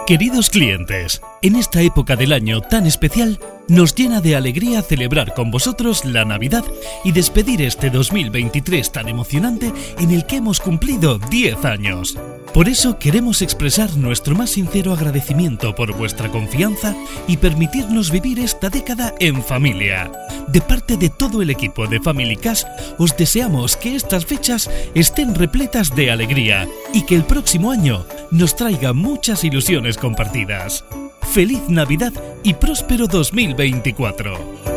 Queridos clientes, en esta época del año tan especial, nos llena de alegría celebrar con vosotros la Navidad y despedir este 2023 tan emocionante en el que hemos cumplido 10 años. Por eso queremos expresar nuestro más sincero agradecimiento por vuestra confianza y permitirnos vivir esta década en familia. De parte de todo el equipo de Family Cash, os deseamos que estas fechas estén repletas de alegría y que el próximo año nos traiga muchas ilusiones compartidas. ¡Feliz Navidad y próspero 2024!